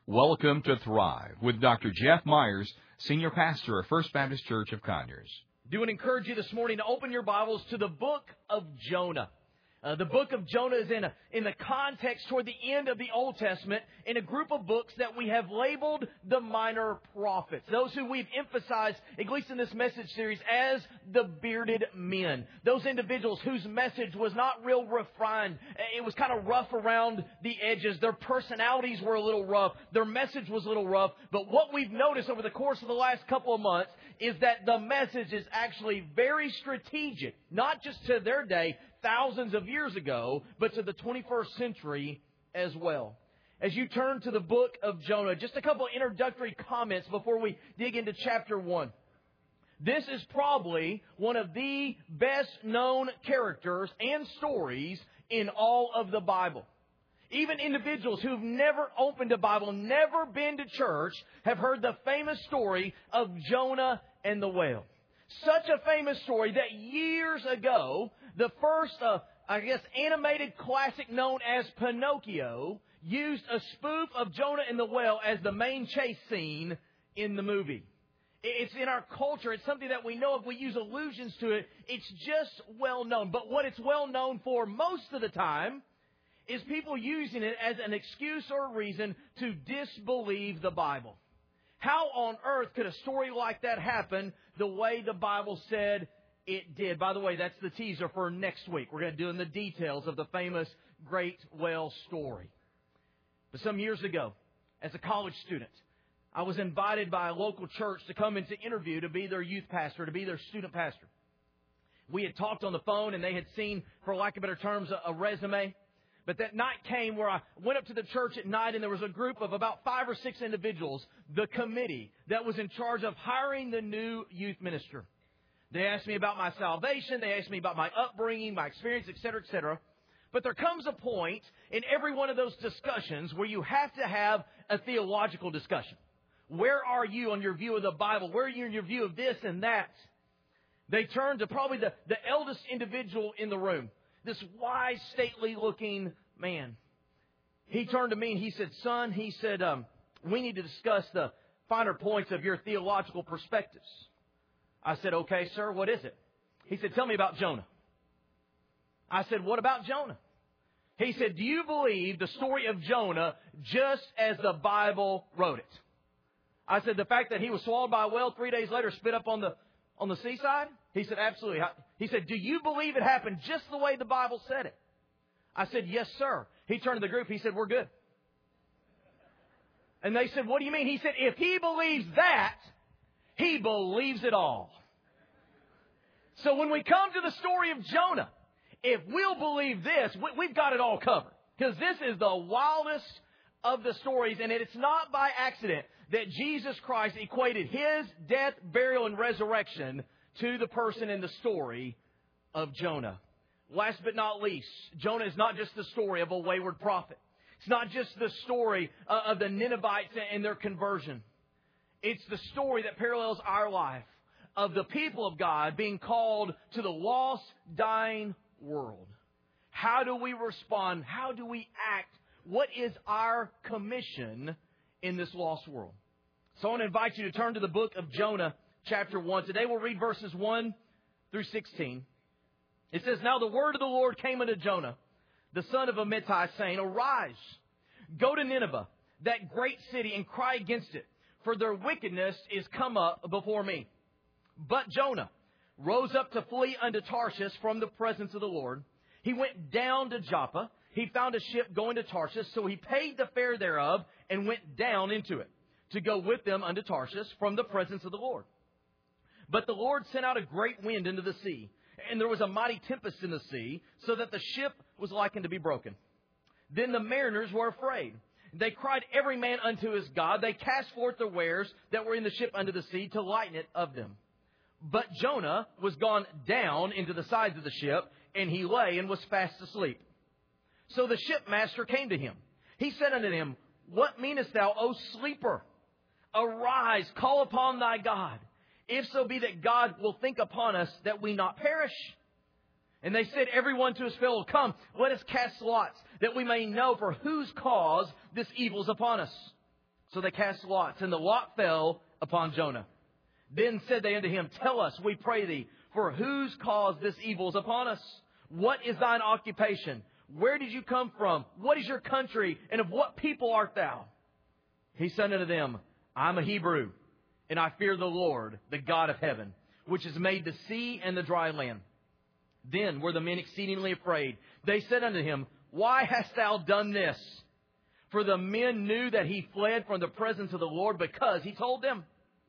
Welcome to Thrive with Dr. Jeff Myers, Senior Pastor of First Baptist Church of Conyers. Do want to encourage you this morning to open your Bibles to the book of Jonah. The book of Jonah is in the context toward the end of the Old Testament in a group of books that we have labeled the minor prophets. Those who we've emphasized, at least in this message series, as the bearded men. Those individuals whose message was not real refined. It was kind of rough around the edges. Their personalities were a little rough. Their message was a little rough. But what we've noticed over the course of the last couple of months is that the message is actually very strategic, not just to their day, thousands of years ago, but to the 21st century as well. As you turn to the book of Jonah, just a couple of introductory comments before we dig into chapter 1. This is probably one of the best known characters and stories in all of the Bible. Even individuals who've never opened a Bible, never been to church, have heard the famous story of Jonah and the whale. Such a famous story that years ago, the first, animated classic known as Pinocchio used a spoof of Jonah and the whale as the main chase scene in the movie. It's in our culture. It's something that we know if we use allusions to it. It's just well known. But what it's well known for most of the time is people using it as an excuse or a reason to disbelieve the Bible. How on earth could a story like that happen the way the Bible said it did? By the way, that's the teaser for next week. We're going to do in the details of the famous great whale story. But some years ago, as a college student, I was invited by a local church to come in to interview to be their youth pastor, to be their student pastor. We had talked on the phone and they had seen, for lack of better terms, a resume. But that night came where I went up to the church at night and there was a group of about 5 or 6 individuals, the committee that was in charge of hiring the new youth minister. They asked me about my salvation. They asked me about my upbringing, my experience, etc., etc. But there comes a point in every one of those discussions where you have to have a theological discussion. Where are you on your view of the Bible? Where are you in your view of this and that? They turned to probably the eldest individual in the room. This wise, stately-looking man. He turned to me and he said, "Son," he said, "we need to discuss the finer points of your theological perspectives." I said, "Okay, sir, what is it?" He said, "Tell me about Jonah." I said, "What about Jonah?" He said, "Do you believe the story of Jonah just as the Bible wrote it?" I said, "The fact that he was swallowed by a whale 3 days later, spit up on the seaside?" He said, "Absolutely." He said, "Do you believe it happened just the way the Bible said it?" I said, "Yes, sir." He turned to the group. He said, "We're good." And they said, "What do you mean?" He said, "If he believes that, he believes it all." So when we come to the story of Jonah, if we'll believe this, we've got it all covered. Because this is the wildest of the stories. And it's not by accident that Jesus Christ equated His death, burial, and resurrection to the person in the story of Jonah. Last but not least, Jonah is not just the story of a wayward prophet. It's not just the story of the Ninevites and their conversion. It's the story that parallels our life of the people of God being called to the lost, dying world. How do we respond? How do we act? What is our commission in this lost world? So I want to invite you to turn to the book of Jonah, chapter 1. Today we'll read verses 1 through 16. It says, "Now the word of the Lord came unto Jonah, the son of Amittai, saying, Arise, go to Nineveh, that great city, and cry against it, for their wickedness is come up before me. But Jonah rose up to flee unto Tarshish from the presence of the Lord. He went down to Joppa. He found a ship going to Tarshish, so he paid the fare thereof and went down into it, to go with them unto Tarshish from the presence of the Lord. But the Lord sent out a great wind into the sea, and there was a mighty tempest in the sea, so that the ship was likened to be broken. Then the mariners were afraid. They cried every man unto his God. They cast forth their wares that were in the ship unto the sea to lighten it of them. But Jonah was gone down into the sides of the ship, and he lay and was fast asleep. So the shipmaster came to him. He said unto him, What meanest thou, O sleeper? Arise, call upon thy God, if so be that God will think upon us that we not perish. And they said, every one to his fellow, Come, let us cast lots, that we may know for whose cause this evil is upon us. So they cast lots, and the lot fell upon Jonah. Then said they unto him, Tell us, we pray thee, for whose cause this evil is upon us? What is thine occupation? Where did you come from? What is your country? And of what people art thou? He said unto them, I am a Hebrew, and I fear the Lord, the God of heaven, which has made the sea and the dry land. Then were the men exceedingly afraid. They said unto him, Why hast thou done this? For the men knew that he fled from the presence of the Lord, because he told them.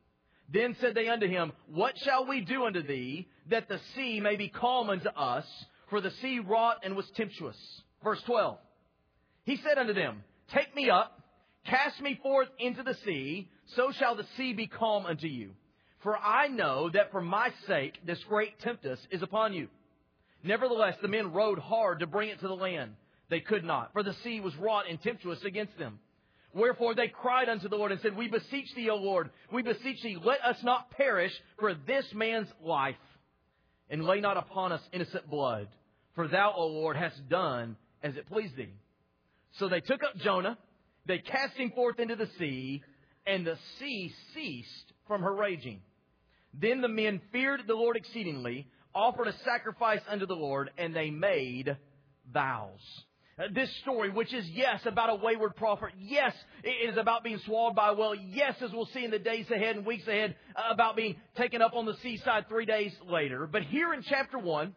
Then said they unto him, What shall we do unto thee, that the sea may be calm unto us? For the sea wrought and was tempestuous. Verse 12. He said unto them, Take me up, cast me forth into the sea, so shall the sea be calm unto you. For I know that for my sake this great tempest is upon you. Nevertheless, the men rowed hard to bring it to the land. They could not, for the sea was wrought and tempestuous against them. Wherefore they cried unto the Lord and said, We beseech thee, O Lord, we beseech thee, let us not perish for this man's life, and lay not upon us innocent blood. For thou, O Lord, hast done as it pleased thee. So they took up Jonah, they cast him forth into the sea, and the sea ceased from her raging. Then the men feared the Lord exceedingly, offered a sacrifice unto the Lord, and they made vows. This story, which is, yes, about a wayward prophet. Yes, it is about being swallowed by a whale. Yes, as we'll see in the days ahead and weeks ahead, about being taken up on the seaside 3 days later. But here in chapter 1,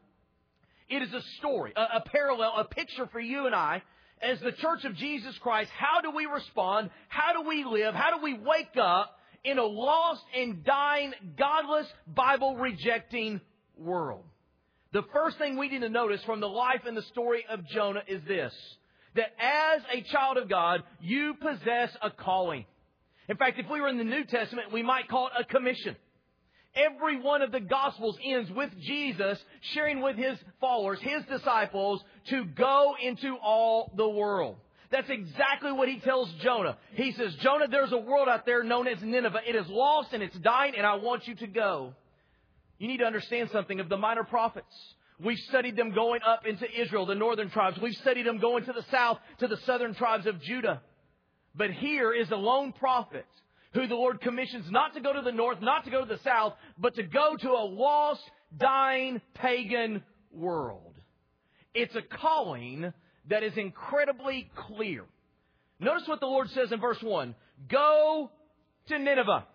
it is a story, a parallel, a picture for you and I as the Church of Jesus Christ. How do we respond? How do we live? How do we wake up in a lost and dying, godless, Bible-rejecting world? The first thing we need to notice from the life and the story of Jonah is this, that as a child of God, you possess a calling. In fact, if we were in the New Testament, we might call it a commission. Every one of the Gospels ends with Jesus sharing with His followers, His disciples, to go into all the world. That's exactly what He tells Jonah. He says, Jonah, there's a world out there known as Nineveh. It is lost and it's dying, and I want you to go. You need to understand something of the minor prophets. We've studied them going up into Israel, the northern tribes. We've studied them going to the south, to the southern tribes of Judah. But here is a lone prophet who the Lord commissions not to go to the north, not to go to the south, but to go to a lost, dying, pagan world. It's a calling that is incredibly clear. Notice what the Lord says in verse 1. Go to Nineveh.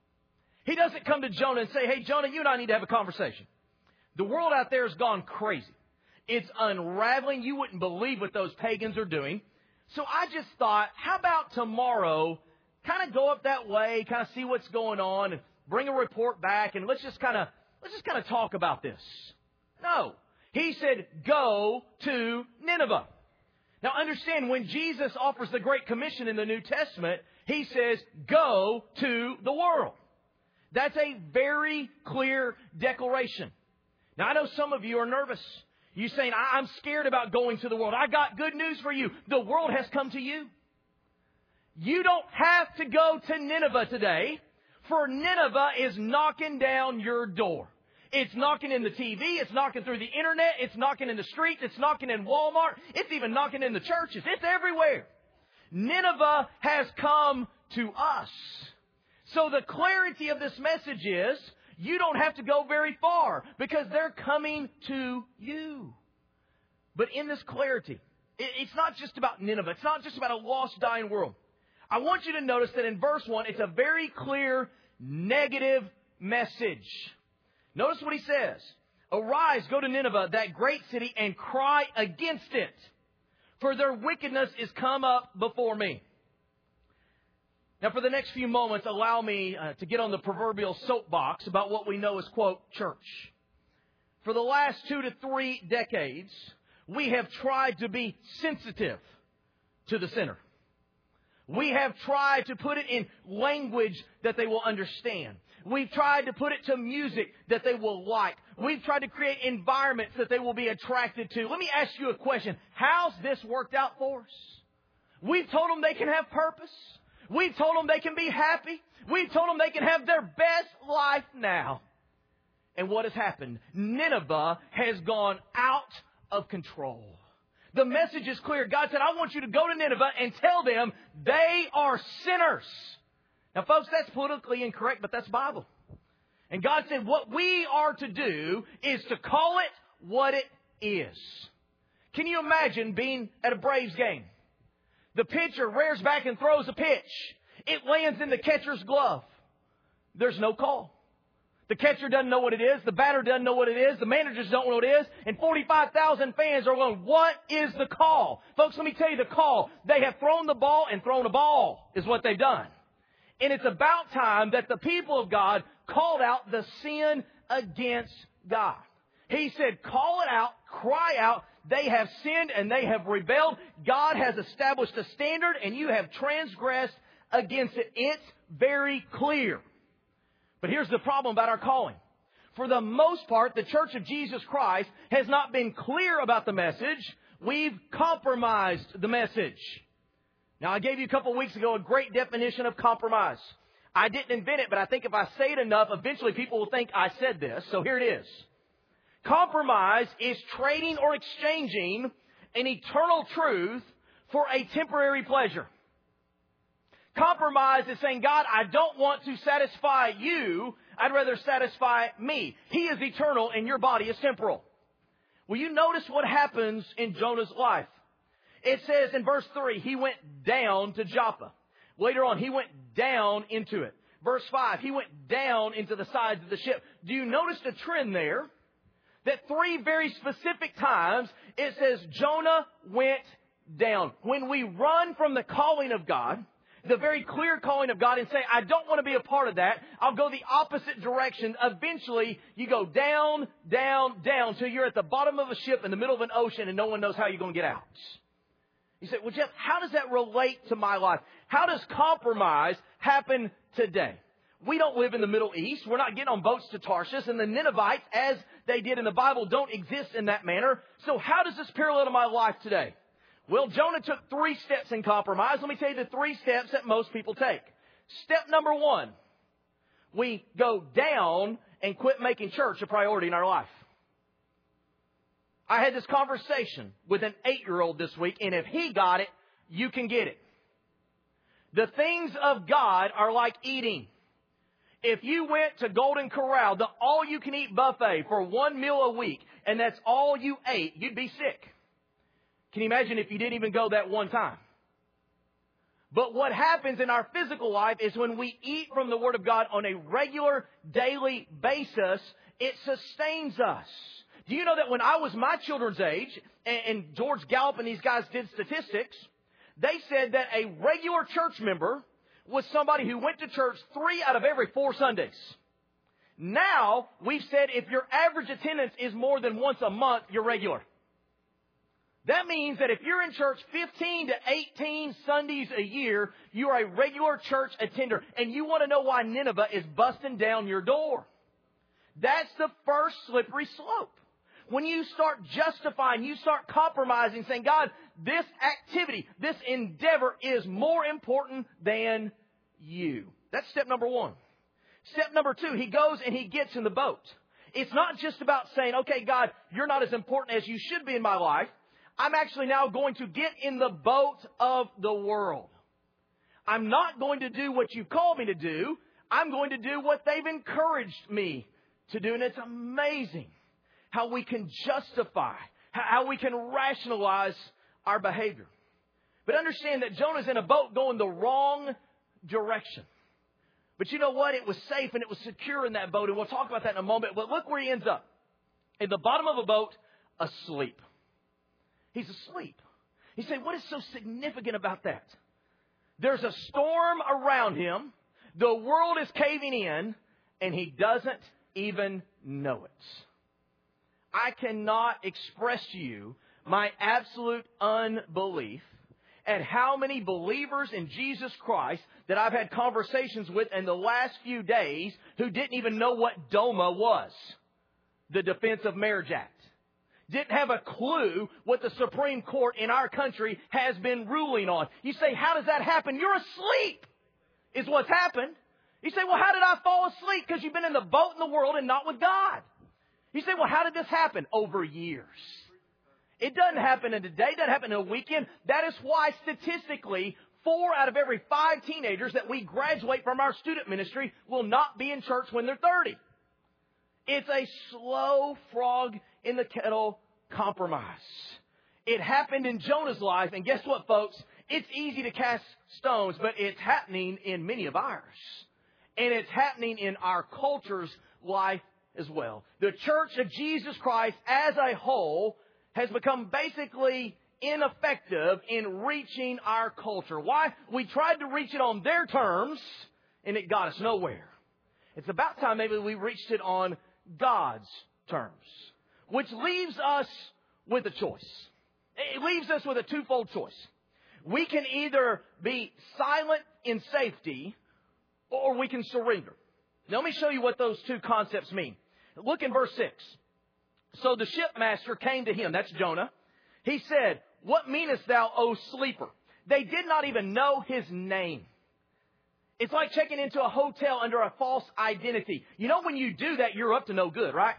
He doesn't come to Jonah and say, Hey, Jonah, you and I need to have a conversation. The world out there has gone crazy. It's unraveling. You wouldn't believe what those pagans are doing. So I just thought, how about tomorrow, kind of go up that way, kind of see what's going on, and bring a report back, and let's just kind of talk about this. No. He said, go to Nineveh. Now understand, when Jesus offers the Great Commission in the New Testament, He says, go to the world. That's a very clear declaration. Now, I know some of you are nervous. You're saying, I'm scared about going to the world. I got good news for you. The world has come to you. You don't have to go to Nineveh today, for Nineveh is knocking down your door. It's knocking in the TV. It's knocking through the internet. It's knocking in the streets. It's knocking in Walmart. It's even knocking in the churches. It's everywhere. Nineveh has come to us. So the clarity of this message is, you don't have to go very far because they're coming to you. But in this clarity, it's not just about Nineveh. It's not just about a lost, dying world. I want you to notice that in verse 1, it's a very clear negative message. Notice what he says. Arise, go to Nineveh, that great city, and cry against it, for their wickedness is come up before me. Now, for the next few moments, allow me to get on the proverbial soapbox about what we know as, quote, church. For the last 2 to 3 decades, we have tried to be sensitive to the sinner. We have tried to put it in language that they will understand. We've tried to put it to music that they will like. We've tried to create environments that they will be attracted to. Let me ask you a question. How's this worked out for us? We've told them they can have purpose. We've told them they can be happy. We've told them they can have their best life now. And what has happened? Nineveh has gone out of control. The message is clear. God said, I want you to go to Nineveh and tell them they are sinners. Now, folks, that's politically incorrect, but that's Bible. And God said what we are to do is to call it what it is. Can you imagine being at a Braves game? The pitcher rears back and throws a pitch. It lands in the catcher's glove. There's no call. The catcher doesn't know what it is. The batter doesn't know what it is. The managers don't know what it is. And 45,000 fans are going, what is the call? Folks, let me tell you the call. They have thrown the ball and thrown a ball is what they've done. And it's about time that the people of God called out the sin against God. He said, call it out, cry out. They have sinned and they have rebelled. God has established a standard and you have transgressed against it. It's very clear. But here's the problem about our calling. For the most part, the Church of Jesus Christ has not been clear about the message. We've compromised the message. Now, I gave you a couple of weeks ago a great definition of compromise. I didn't invent it, but I think if I say it enough, eventually people will think I said this. So here it is. Compromise is trading or exchanging an eternal truth for a temporary pleasure. Compromise is saying, God, I don't want to satisfy you. I'd rather satisfy me. He is eternal and your body is temporal. Will you notice what happens in Jonah's life? It says in verse 3, he went down to Joppa. Later on, he went down into it. Verse 5, he went down into the sides of the ship. Do you notice the trend there? That 3 very specific times it says Jonah went down. When we run from the calling of God, the very clear calling of God, and say, I don't want to be a part of that, I'll go the opposite direction. Eventually, you go down, down, down, till you're at the bottom of a ship in the middle of an ocean and no one knows how you're going to get out. You say, well, Jeff, how does that relate to my life? How does compromise happen today? We don't live in the Middle East. We're not getting on boats to Tarshish. And the Ninevites, as they did in the Bible, don't exist in that manner. So how does this parallel to my life today? Well, Jonah took 3 steps in compromise. Let me tell you the 3 steps that most people take. Step number 1, we go down and quit making church a priority in our life. I had this conversation with an 8-year-old this week, and if he got it, you can get it. The things of God are like eating. If you went to Golden Corral, the all-you-can-eat buffet for 1 meal a week, and that's all you ate, you'd be sick. Can you imagine if you didn't even go that one time? But what happens in our physical life is when we eat from the Word of God on a regular, daily basis, it sustains us. Do you know that when I was my children's age, and George Gallup and these guys did statistics, they said that a regular church member was somebody who went to church 3 out of every 4 Sundays. Now, we've said if your average attendance is more than once a month, you're regular. That means that if you're in church 15 to 18 Sundays a year, you are a regular church attender. And you want to know why Nineveh is busting down your door. That's the first slippery slope. When you start justifying, you start compromising, saying, God, this activity, this endeavor is more important than you. That's step number 1. Step number 2, he goes and he gets in the boat. It's not just about saying, okay, God, you're not as important as you should be in my life. I'm actually now going to get in the boat of the world. I'm not going to do what you called me to do. I'm going to do what they've encouraged me to do. And it's amazing how we can justify, how we can rationalize our behavior. But understand that Jonah's in a boat going the wrong direction. But you know what? It was safe and it was secure in that boat. And we'll talk about that in a moment. But look where he ends up. In the bottom of a boat, asleep. He's asleep. You say, what is so significant about that? There's a storm around him. The world is caving in, and he doesn't even know it. I cannot express to you my absolute unbelief at how many believers in Jesus Christ that I've had conversations with in the last few days who didn't even know what DOMA was, the Defense of Marriage Act. Didn't have a clue what the Supreme Court in our country has been ruling on. You say, how does that happen? You're asleep is what's happened. You say, well, how did I fall asleep? Because you've been in the boat in the world and not with God. You say, well, how did this happen? Over years. It doesn't happen in a day. It doesn't happen in a weekend. That is why statistically, 4 out of every 5 teenagers that we graduate from our student ministry will not be in church when they're 30. It's a slow frog in the kettle compromise. It happened in Jonah's life, and guess what, folks? It's easy to cast stones, but it's happening in many of ours. And it's happening in our culture's life as well. The Church of Jesus Christ as a whole has become basically ineffective in reaching our culture. Why? We tried to reach it on their terms, and it got us nowhere. It's about time maybe we reached it on God's terms, which leaves us with a choice. It leaves us with a twofold choice. We can either be silent in safety, or we can surrender. Now, let me show you what those two concepts mean. Look in verse 6. So the shipmaster came to him, that's Jonah. He said, "What meanest thou, O sleeper?" They did not even know his name. It's like checking into a hotel under a false identity. You know, when you do that, you're up to no good, right?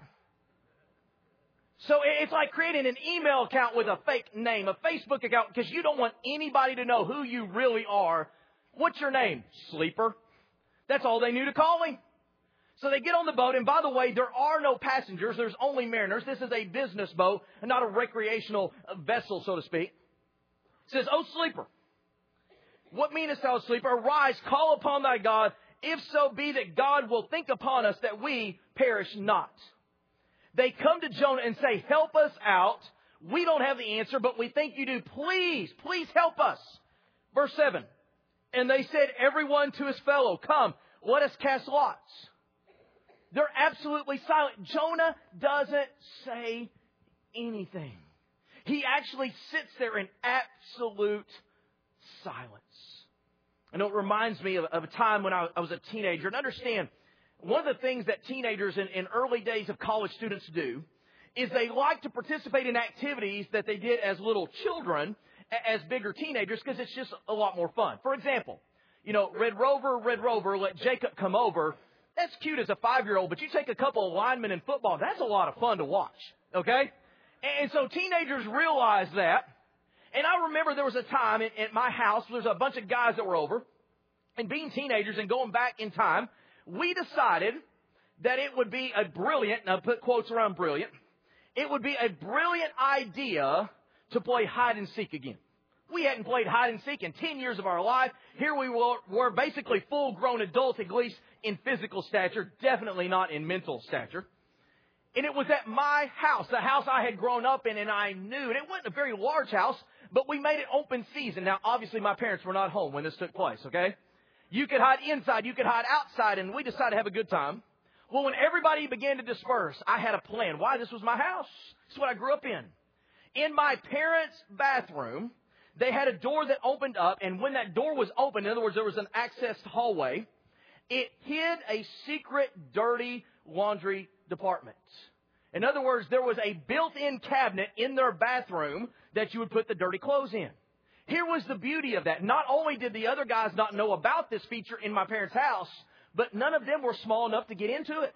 So it's like creating an email account with a fake name, a Facebook account, because you don't want anybody to know who you really are. What's your name? Sleeper. That's all they knew to call him. So they get on the boat, and by the way, there are no passengers. There's only mariners. This is a business boat and not a recreational vessel, so to speak. It says, "O sleeper, what meanest thou, sleeper? Arise, call upon thy God, if so be that God will think upon us that we perish not." They come to Jonah and say, "Help us out. We don't have the answer, but we think you do. Please, please help us." Verse 7. And they said, everyone to his fellow, "Come, let us cast lots." They're absolutely silent. Jonah doesn't say anything. He actually sits there in absolute silence. I know it reminds me of a time when I was a teenager. And understand, one of the things that teenagers in early days of college students do is they like to participate in activities that they did as little children as bigger teenagers because it's just a lot more fun. For example, Red Rover, let Jacob come over. That's cute as a 5-year-old, but you take a couple of linemen in football, that's a lot of fun to watch, okay? And so teenagers realize that. And I remember there was a time at my house, there's a bunch of guys that were over, and being teenagers and going back in time, we decided that it would be a brilliant, and I'll put quotes around brilliant, it would be a brilliant idea to play hide and seek again. We hadn't played hide and seek in 10 years of our life. Here we were basically full-grown adults, at least in physical stature, definitely not in mental stature. And it was at my house, the house I had grown up in, and I knew, and it wasn't a very large house, but we made it open season. Now, obviously, my parents were not home when this took place, okay? You could hide inside, you could hide outside, and we decided to have a good time. Well, when everybody began to disperse, I had a plan. Why? This was my house. This is what I grew up in. In my parents' bathroom, they had a door that opened up, and when that door was open, in other words, there was an accessed hallway, it hid a secret, dirty laundry department. In other words, there was a built-in cabinet in their bathroom that you would put the dirty clothes in. Here was the beauty of that. Not only did the other guys not know about this feature in my parents' house, but none of them were small enough to get into it.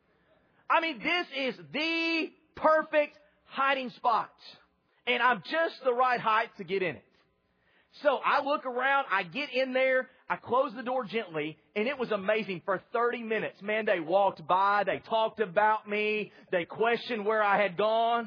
I mean, this is the perfect hiding spot. And I'm just the right height to get in it. So I look around, I get in there, I close the door gently, and it was amazing. For 30 minutes, man, they walked by, they talked about me, they questioned where I had gone.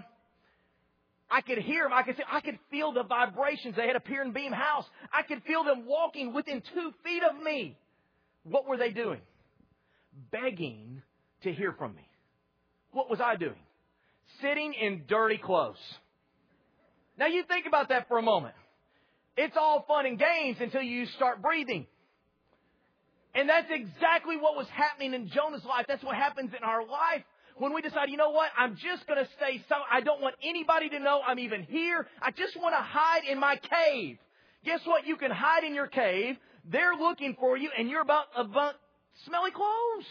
I could hear them, I could feel the vibrations. They had a Pier and Beam house. I could feel them walking within 2 feet of me. What were they doing? Begging to hear from me. What was I doing? Sitting in dirty clothes. Now you think about that for a moment. It's all fun and games until you start breathing. And that's exactly what was happening in Jonah's life. That's what happens in our life when we decide, you know what, I'm just going to stay silent. I don't want anybody to know I'm even here. I just want to hide in my cave. Guess what? You can hide in your cave. They're looking for you, and you're about smelly clothes.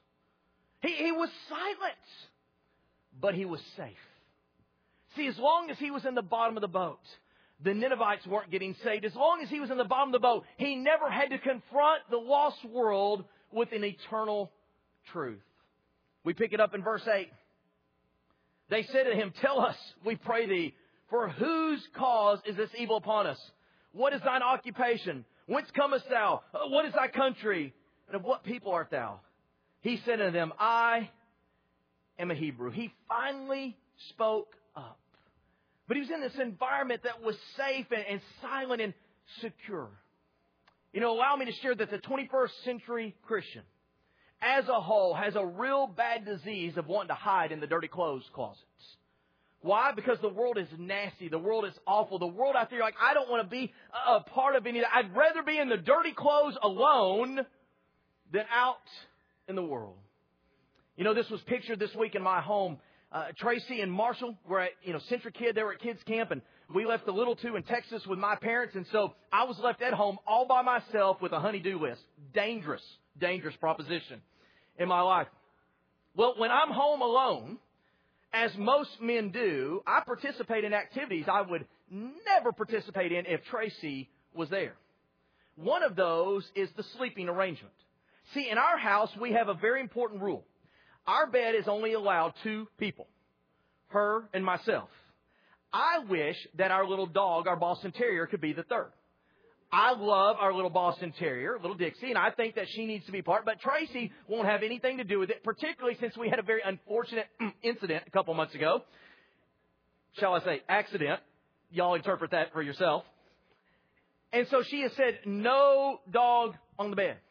He was silent, but he was safe. See, as long as he was in the bottom of the boat, the Ninevites weren't getting saved. As long as he was in the bottom of the boat, he never had to confront the lost world with an eternal truth. We pick it up in verse 8. They said to him, "Tell us, we pray thee, For whose cause is this evil upon us? What is thine occupation? Whence comest thou? What is thy country? And of what people art thou? He said unto them, I am a Hebrew. He finally spoke up. But he was in this environment that was safe and silent and secure. You know, allow me to share that the 21st century Christian, as a whole, has a real bad disease of wanting to hide in the dirty clothes closets. Why? Because the world is nasty. The world is awful. The world out there, you're like, I don't want to be a part of any of that. I'd rather be in the dirty clothes alone than out in the world. You know, this was pictured this week in my home. Tracy and Marshall were at, Century Kid. They were at kids camp, and we left the little two in Texas with my parents. And so I was left at home all by myself with a honey-do list. Dangerous proposition in my life. Well, when I'm home alone, as most men do, I participate in activities I would never participate in if Tracy was there. One of those is the sleeping arrangement. See, in our house, we have a very important rule. Our bed is only allowed 2 people, her and myself. I wish that our little dog, our Boston Terrier, could be the third. I love our little Boston Terrier, little Dixie, and I think that she needs to be part. But Tracy won't have anything to do with it, particularly since we had a very unfortunate incident a couple months ago. Shall I say accident? Y'all interpret that for yourself. And so she has said, no dog on the bed.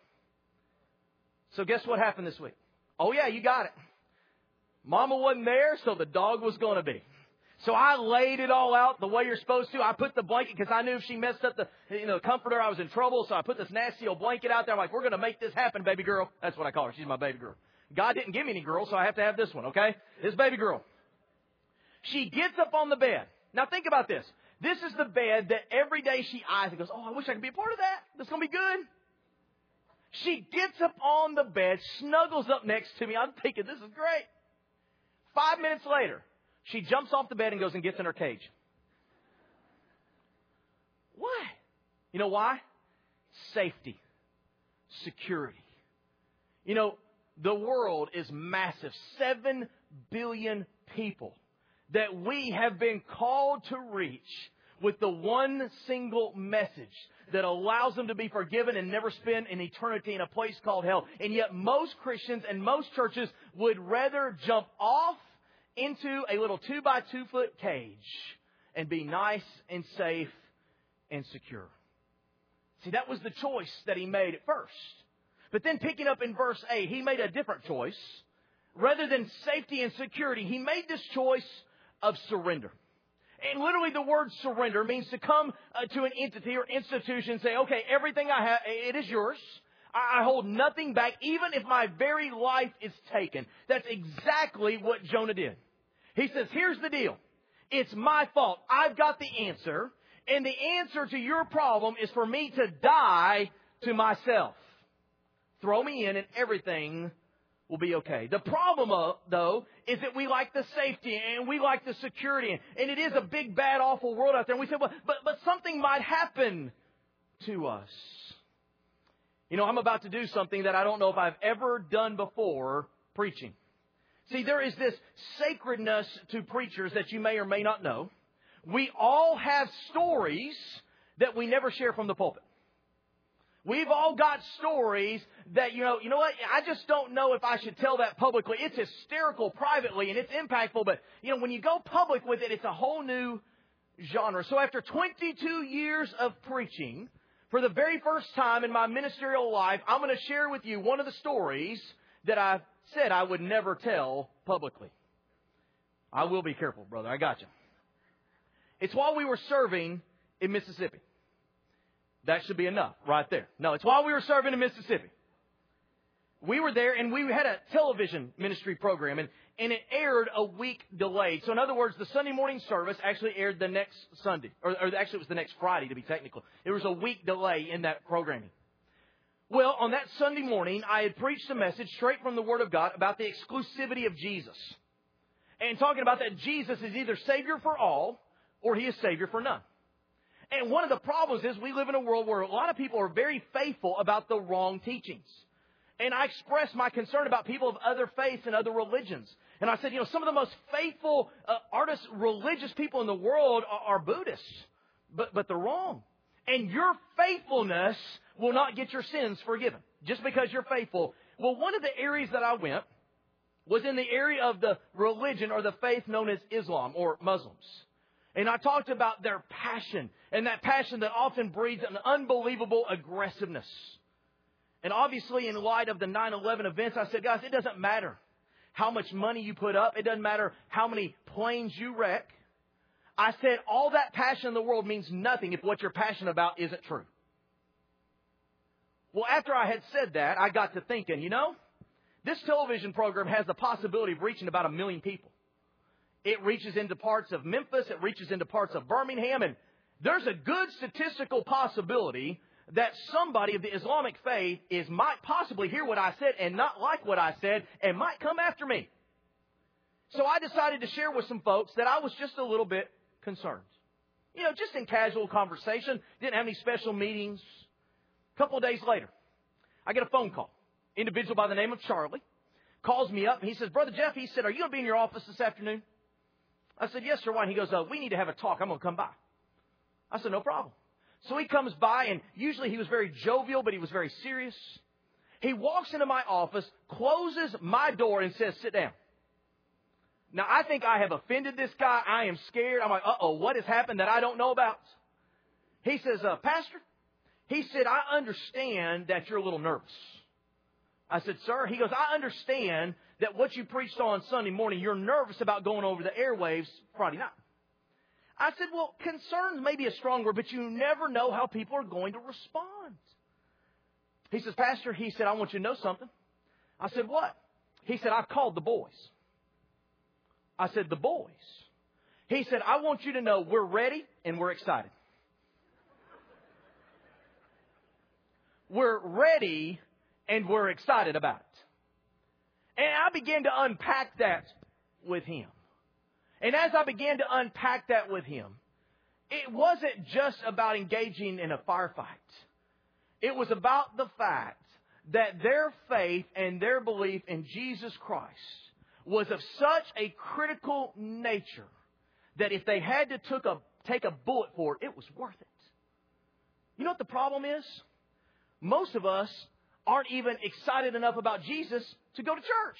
So guess what happened this week? Oh, yeah, you got it. Mama wasn't there, so the dog was going to be. So I laid it all out the way you're supposed to. I put the blanket because I knew if she messed up the comforter, I was in trouble. So I put this nasty old blanket out there. I'm like, we're going to make this happen, baby girl. That's what I call her. She's my baby girl. God didn't give me any girls, so I have to have this one, okay? This baby girl. She gets up on the bed. Now think about this. This is the bed that every day she eyes and goes, oh, I wish I could be a part of that. This is going to be good. She gets up on the bed, snuggles up next to me. I'm thinking, this is great. 5 minutes later, she jumps off the bed and goes and gets in her cage. Why? You know why? Safety. Security. You know, the world is massive. 7 billion people that we have been called to reach with the one single message that allows them to be forgiven and never spend an eternity in a place called hell. And yet most Christians and most churches would rather jump off into a little 2x2 foot cage and be nice and safe and secure. See, that was the choice that he made at first. But then picking up in verse 8, he made a different choice. Rather than safety and security, he made this choice of surrender. And literally the word surrender means to come to an entity or institution and say, okay, everything I have, it is yours. I hold nothing back, even if my very life is taken. That's exactly what Jonah did. He says, here's the deal. It's my fault. I've got the answer. And the answer to your problem is for me to die to myself. Throw me in and everything will be okay. The problem, though, is that we like the safety and we like the security. And it is a big, bad, awful world out there. And we say, well, but something might happen to us. You know, I'm about to do something that I don't know if I've ever done before, preaching. See, there is this sacredness to preachers that you may or may not know. We all have stories that we never share from the pulpit. We've all got stories that, you know what, I just don't know if I should tell that publicly. It's hysterical privately and it's impactful, but, when you go public with it, it's a whole new genre. So after 22 years of preaching, for the very first time in my ministerial life, I'm going to share with you one of the stories that I said I would never tell publicly. I will be careful, brother. I got you. It's while we were serving in Mississippi. That should be enough right there. No, it's while we were serving in Mississippi. We were there and we had a television ministry program and it aired a week delayed. So in other words, the Sunday morning service actually aired the next Sunday. Or actually it was the next Friday to be technical. There was a week delay in that programming. Well, on that Sunday morning, I had preached a message straight from the Word of God about the exclusivity of Jesus. And talking about that Jesus is either Savior for all or He is Savior for none. And one of the problems is we live in a world where a lot of people are very faithful about the wrong teachings. And I expressed my concern about people of other faiths and other religions. And I said, some of the most faithful, artists, religious people in the world are Buddhists. But they're wrong. And your faithfulness will not get your sins forgiven. Just because you're faithful. Well, one of the areas that I went was in the area of the religion or the faith known as Islam or Muslims. And I talked about their passion. And that passion that often breeds an unbelievable aggressiveness. And obviously, in light of the 9/11 events, I said, guys, it doesn't matter how much money you put up. It doesn't matter how many planes you wreck. I said, all that passion in the world means nothing if what you're passionate about isn't true. Well, after I had said that, I got to thinking, this television program has the possibility of reaching about 1 million people. It reaches into parts of Memphis. It reaches into parts of Birmingham. And there's a good statistical possibility that somebody of the Islamic faith might possibly hear what I said and not like what I said and might come after me. So I decided to share with some folks that I was just a little bit concerned. Just in casual conversation. Didn't have any special meetings. A couple of days later, I get a phone call. Individual by the name of Charlie calls me up and he says, Brother Jeff, he said, are you going to be in your office this afternoon? I said, yes, sir. Why? And he goes, we need to have a talk. I'm going to come by. I said, no problem. So he comes by, and usually he was very jovial, but he was very serious. He walks into my office, closes my door, and says, sit down. Now, I think I have offended this guy. I am scared. I'm like, what has happened that I don't know about? He says, Pastor, he said, I understand that you're a little nervous. I said, sir, he goes, I understand that what you preached on Sunday morning, you're nervous about going over the airwaves Friday night. I said, well, concerns may be a strong word, but you never know how people are going to respond. He says, Pastor, he said, I want you to know something. I said, what? He said, I've called the boys. I said, the boys? He said, I want you to know we're ready and we're excited. We're ready and we're excited about it. And I began to unpack that with him. And as I began to unpack that with him, it wasn't just about engaging in a firefight. It was about the fact that their faith and their belief in Jesus Christ was of such a critical nature that if they had to take a bullet for it, it was worth it. You know what the problem is? Most of us aren't even excited enough about Jesus to go to church.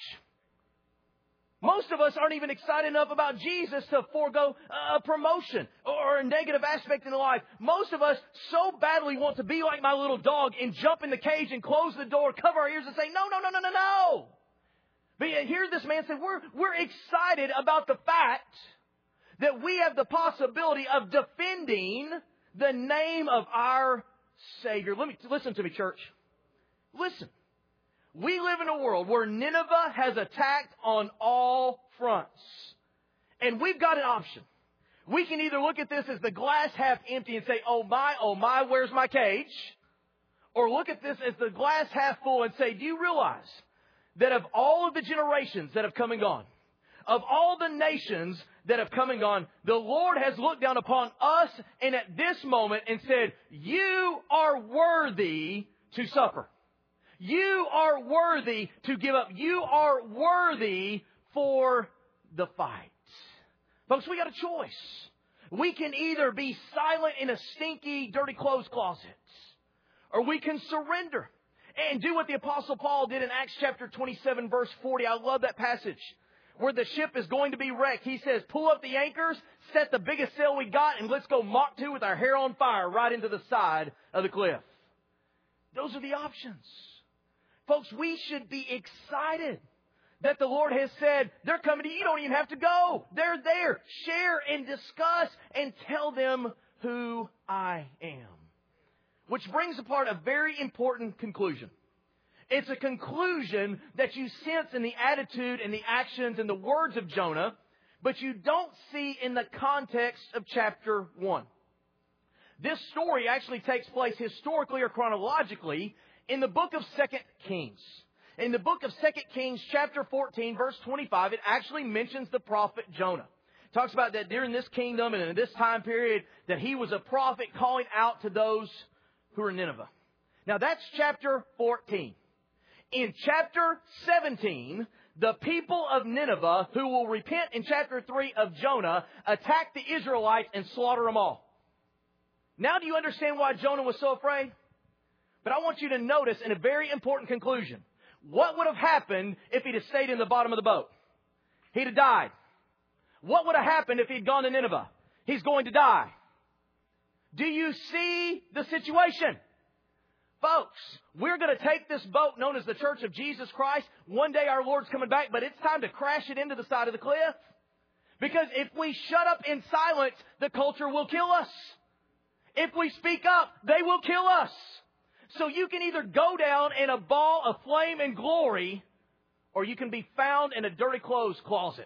Most of us aren't even excited enough about Jesus to forego a promotion or a negative aspect in life. Most of us so badly want to be like my little dog and jump in the cage and close the door, cover our ears and say, no. But here this man said, we're excited about the fact that we have the possibility of defending the name of our Savior. Listen to me, church. Listen. We live in a world where Nineveh has attacked on all fronts. And we've got an option. We can either look at this as the glass half empty and say, oh my, where's my cage? Or look at this as the glass half full and say, do you realize that of all of the generations that have come and gone, of all the nations that have come and gone, the Lord has looked down upon us and at this moment and said, you are worthy to suffer. You are worthy to give up. You are worthy for the fight. Folks, we got a choice. We can either be silent in a stinky, dirty clothes closet, or we can surrender and do what the Apostle Paul did in Acts chapter 27, verse 40. I love that passage where the ship is going to be wrecked. He says, pull up the anchors, set the biggest sail we got, and let's go Mach 2 with our hair on fire right into the side of the cliff. Those are the options. Folks, we should be excited that the Lord has said, they're coming to you. You don't even have to go. They're there. Share and discuss and tell them who I am. Which brings apart a very important conclusion. It's a conclusion that you sense in the attitude and the actions and the words of Jonah, but you don't see in the context of chapter 1. This story actually takes place historically or chronologically in the book of 2 Kings. In the book of 2 Kings, chapter 14, verse 25, it actually mentions the prophet Jonah. It talks about that during this kingdom and in this time period that he was a prophet calling out to those who are in Nineveh. Now that's chapter 14. In chapter 17, the people of Nineveh, who will repent in chapter 3 of Jonah, attack the Israelites and slaughter them all. Now do you understand why Jonah was so afraid? But I want you to notice in a very important conclusion. What would have happened if he'd have stayed in the bottom of the boat? He'd have died. What would have happened if he'd gone to Nineveh? He's going to die. Do you see the situation? Folks, we're going to take this boat known as the Church of Jesus Christ. One day our Lord's coming back, but it's time to crash it into the side of the cliff. Because if we shut up in silence, the culture will kill us. If we speak up, they will kill us. So you can either go down in a ball of flame and glory, or you can be found in a dirty clothes closet,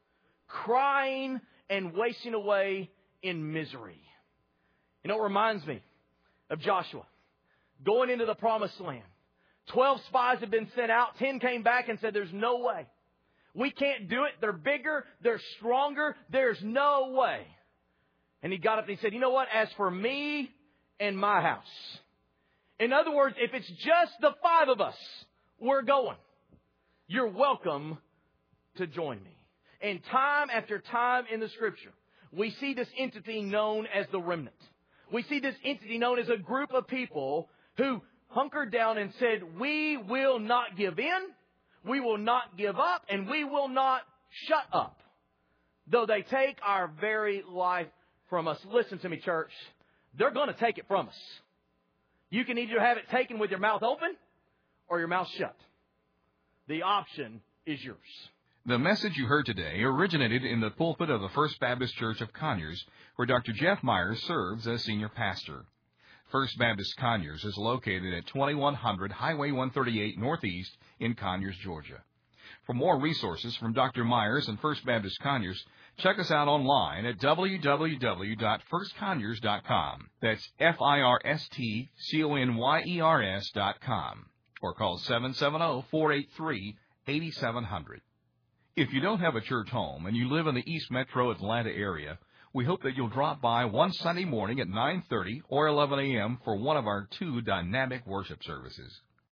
crying and wasting away in misery. You know, it reminds me of Joshua going into the promised land. 12 spies had been sent out. 10 came back and said, there's no way. We can't do it. They're bigger. They're stronger. There's no way. And he got up and he said, you know what? As for me and my house. In other words, if it's just the 5 of us, we're going. You're welcome to join me. And time after time in the Scripture, we see this entity known as the remnant. We see this entity known as a group of people who hunkered down and said, we will not give in, we will not give up, and we will not shut up, though they take our very life from us. Listen to me, church. They're going to take it from us. You can either have it taken with your mouth open or your mouth shut. The option is yours. The message you heard today originated in the pulpit of the First Baptist Church of Conyers, where Dr. Jeff Myers serves as senior pastor. First Baptist Conyers is located at 2100 Highway 138 Northeast in Conyers, Georgia. For more resources from Dr. Myers and First Baptist Conyers, check us out online at www.firstconyers.com. That's FIRSTCONYERS.com. Or call 770-483-8700. If you don't have a church home and you live in the East Metro Atlanta area, we hope that you'll drop by one Sunday morning at 9:30 or 11 a.m. for one of our 2 dynamic worship services.